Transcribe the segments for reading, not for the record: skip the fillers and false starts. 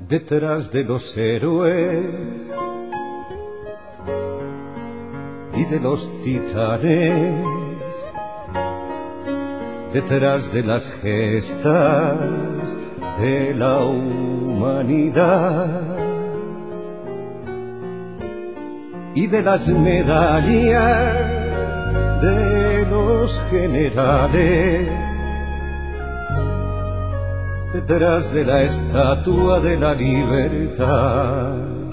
detrás de los héroes y de los titanes, detrás de las gestas de la humanidad y de las medallas de los generales, detrás de la estatua de la libertad,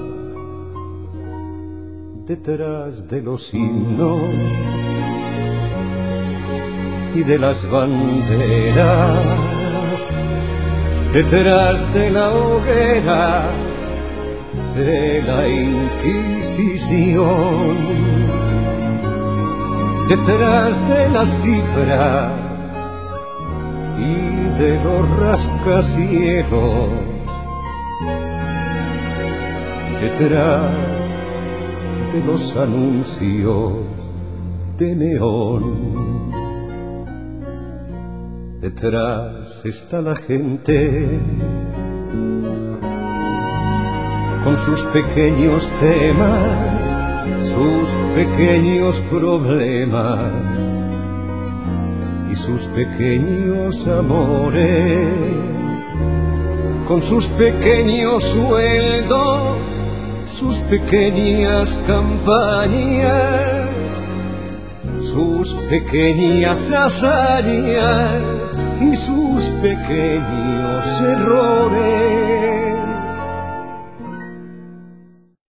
detrás de los himnos y de las banderas, detrás de la hoguera de la Inquisición, detrás de las cifras y de los rascacielos, detrás de los anuncios de neón. Detrás está la gente con sus pequeños temas, sus pequeños problemas y sus pequeños amores, con sus pequeños sueldos, sus pequeñas campañas, sus pequeñas hazañas y sus pequeños errores.